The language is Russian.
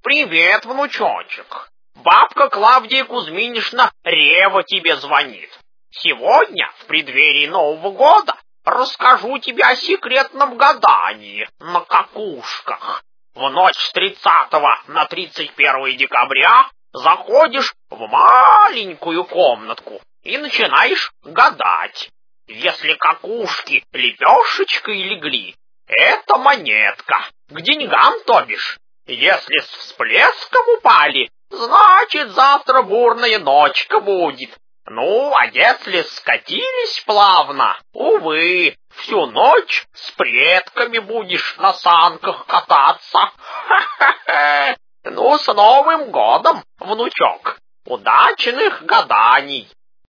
Привет, внучочек. Бабка Клавдия Кузьминишна Рева тебе звонит. Сегодня, в преддверии Нового года, расскажу тебе о секретном гадании на какушках. В ночь с 30 на 31 декабря заходишь в маленькую комнатку и начинаешь гадать. Если какушки лепешечкой легли, это монетка, к деньгам, то бишь. Если с всплеском упали, значит, завтра бурная ночка будет. Ну, а если скатились плавно, увы, всю ночь с предками будешь на санках кататься. Ха-ха-ха! Ну, с Новым годом, внучок! Удачных гаданий!